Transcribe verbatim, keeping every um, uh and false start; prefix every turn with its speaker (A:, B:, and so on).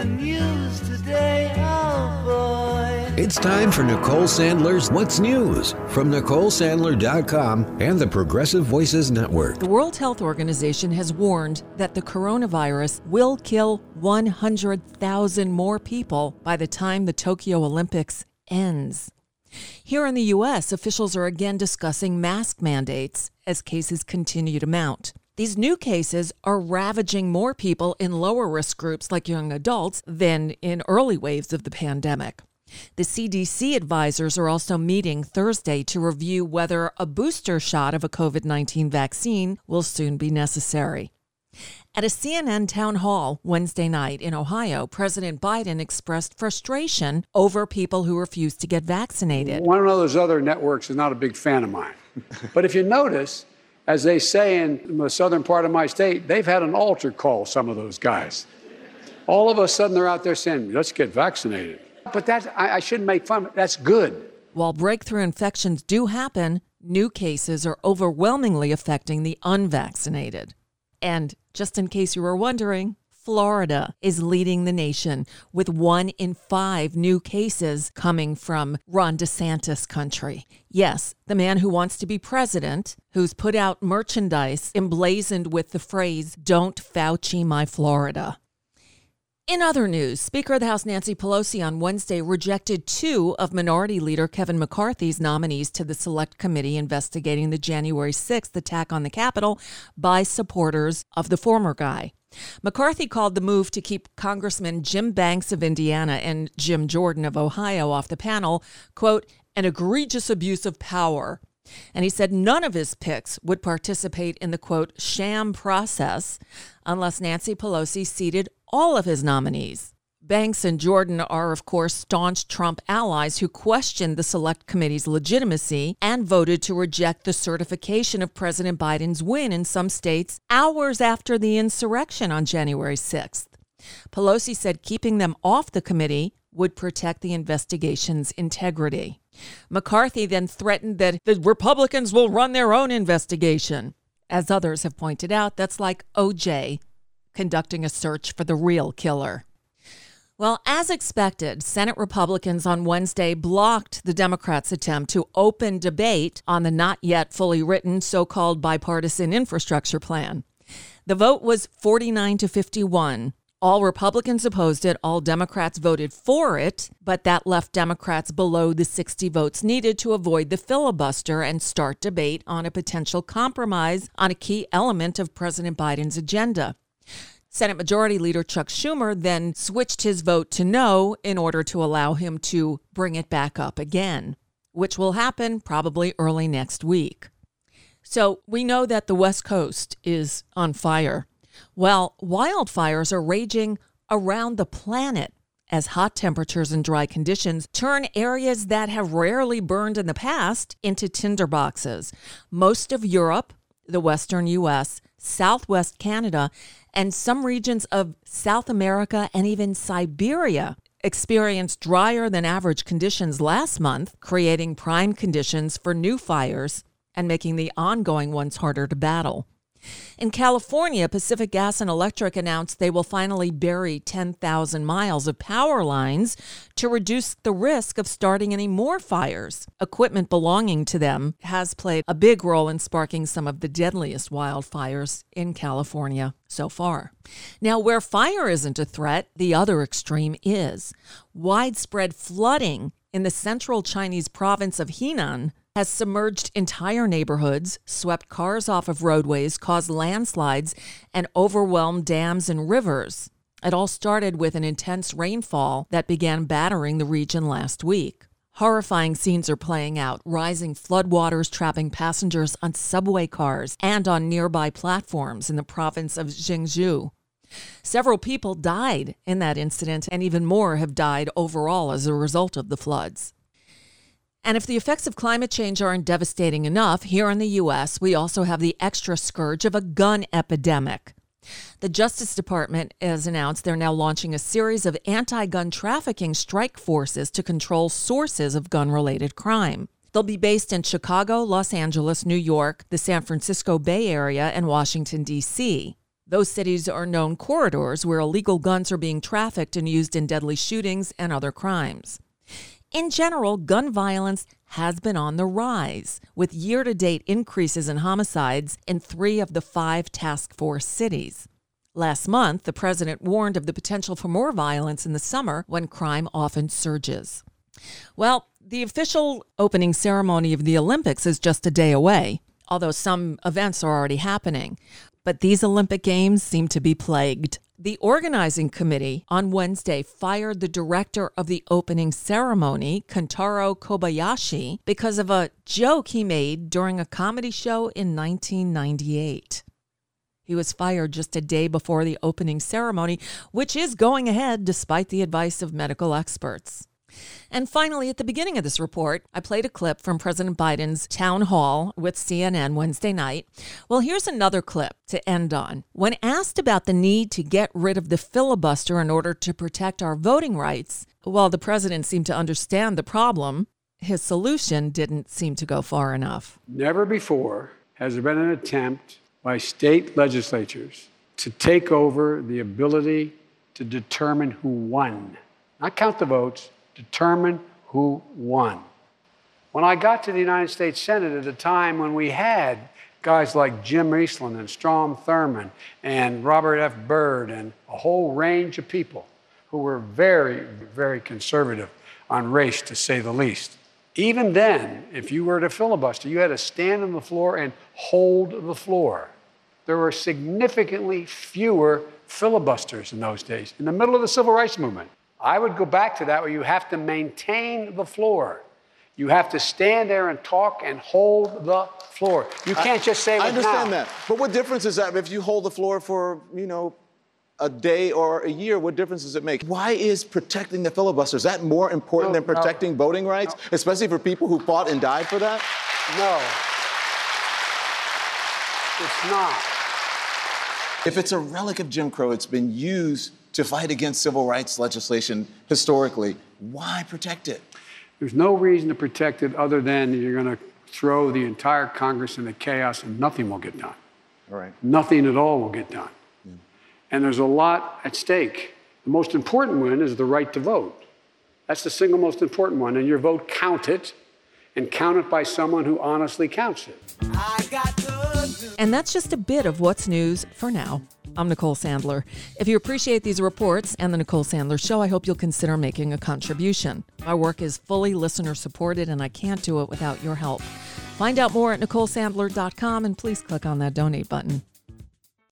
A: the news today, oh boy.
B: It's time for Nicole Sandler's What's News from Nicole Sandler dot com and the Progressive Voices Network.
C: The World Health Organization has warned that the coronavirus will kill one hundred thousand more people by the time the Tokyo Olympics ends. Here in the U S, officials are again discussing mask mandates as cases continue to mount. These new cases are ravaging more people in lower risk groups like young adults than in early waves of the pandemic. The C D C advisors are also meeting Thursday to review whether a booster shot of a covid nineteen vaccine will soon be necessary. At a C N N town hall Wednesday night in Ohio, President Biden expressed frustration over people who refused to get vaccinated.
D: One of those other networks is not a big fan of mine. But if you notice, as they say in the southern part of my state, they've had an altar call, some of those guys. All of a sudden, they're out there saying, let's get vaccinated. But that, I, I shouldn't make fun of it. That's good.
C: While breakthrough infections do happen, new cases are overwhelmingly affecting the unvaccinated. And just in case you were wondering, Florida is leading the nation with one in five new cases coming from Ron DeSantis country. Yes, the man who wants to be president, who's put out merchandise emblazoned with the phrase, "Don't Fauci my Florida." In other news, Speaker of the House Nancy Pelosi on Wednesday rejected two of Minority Leader Kevin McCarthy's nominees to the Select Committee investigating the January sixth attack on the Capitol by supporters of the former guy. McCarthy called the move to keep Congressman Jim Banks of Indiana and Jim Jordan of Ohio off the panel, quote, an egregious abuse of power. And he said none of his picks would participate in the, quote, sham process unless Nancy Pelosi seated all of his nominees. Banks and Jordan are, of course, staunch Trump allies who questioned the Select Committee's legitimacy and voted to reject the certification of President Biden's win in some states hours after the insurrection on January sixth. Pelosi said keeping them off the committee would protect the investigation's integrity. McCarthy then threatened that the Republicans will run their own investigation. As others have pointed out, that's like O J conducting a search for the real killer. Well, as expected, Senate Republicans on Wednesday blocked the Democrats' attempt to open debate on the not yet fully written so-called bipartisan infrastructure plan. The vote was forty-nine to fifty-one. All Republicans opposed it, all Democrats voted for it, but that left Democrats below the sixty votes needed to avoid the filibuster and start debate on a potential compromise on a key element of President Biden's agenda. Senate Majority Leader Chuck Schumer then switched his vote to no in order to allow him to bring it back up again, which will happen probably early next week. So we know that the West Coast is on fire. Well, wildfires are raging around the planet as hot temperatures and dry conditions turn areas that have rarely burned in the past into tinderboxes. Most of Europe, the Western U S, Southwest Canada, and some regions of South America and even Siberia experienced drier than average conditions last month, creating prime conditions for new fires and making the ongoing ones harder to battle. In California, Pacific Gas and Electric announced they will finally bury ten thousand miles of power lines to reduce the risk of starting any more fires. Equipment belonging to them has played a big role in sparking some of the deadliest wildfires in California so far. Now, where fire isn't a threat, the other extreme is. Widespread flooding in the central Chinese province of Henan has submerged entire neighborhoods, swept cars off of roadways, caused landslides, and overwhelmed dams and rivers. It all started with an intense rainfall that began battering the region last week. Horrifying scenes are playing out, rising floodwaters trapping passengers on subway cars and on nearby platforms in the province of Zhengzhou. Several people died in that incident, and even more have died overall as a result of the floods. And if the effects of climate change aren't devastating enough, here in the U S, we also have the extra scourge of a gun epidemic. The Justice Department has announced they're now launching a series of anti-gun trafficking strike forces to control sources of gun-related crime. They'll be based in Chicago, Los Angeles, New York, the San Francisco Bay Area, and Washington, D C Those cities are known corridors where illegal guns are being trafficked and used in deadly shootings and other crimes. In general, gun violence has been on the rise, with year-to-date increases in homicides in three of the five task force cities. Last month, the president warned of the potential for more violence in the summer when crime often surges. Well, the official opening ceremony of the Olympics is just a day away, although some events are already happening. But these Olympic Games seem to be plagued. The organizing committee on Wednesday fired the director of the opening ceremony, Kentaro Kobayashi, because of a joke he made during a comedy show in nineteen ninety-eight. He was fired just a day before the opening ceremony, which is going ahead despite the advice of medical experts. And finally, at the beginning of this report, I played a clip from President Biden's town hall with C N N Wednesday night. Well, here's another clip to end on. When asked about the need to get rid of the filibuster in order to protect our voting rights, while the president seemed to understand the problem, his solution didn't seem to go far enough.
D: Never before has there been an attempt by state legislatures to take over the ability to determine who won, not count the votes, determine who won. When I got to the United States Senate at a time when we had guys like Jim Eastland and Strom Thurmond and Robert F. Byrd and a whole range of people who were very, very conservative on race, to say the least. Even then, if you were to filibuster, you had to stand on the floor and hold the floor. There were significantly fewer filibusters in those days, in the middle of the Civil Rights Movement. I would go back to that, where you have to maintain the floor. You have to stand there and talk and hold the floor. You can't I, just say,
E: I understand
D: now.
E: that. But what difference is that if you hold the floor for, you know, a day or a year, what difference does it make? Why is protecting the filibuster, is that more important no, than protecting no, voting rights, no. especially for people who fought and died for that?
D: No. It's not.
E: If it's a relic of Jim Crow, it's been used to fight against civil rights legislation historically, why protect it?
D: There's no reason to protect it other than you're going to throw the entire Congress into chaos and nothing will get done.
E: All right.
D: Nothing at all will get done. Yeah. And there's a lot at stake. The most important one is the right to vote. That's the single most important one. And your vote counted, and counted by someone who honestly counts it.
A: I got good.
C: And that's just a bit of what's news for now. I'm Nicole Sandler. If you appreciate these reports and the Nicole Sandler Show, I hope you'll consider making a contribution. My work is fully listener supported, and I can't do it without your help. Find out more at Nicole Sandler dot com, and please click on that donate button.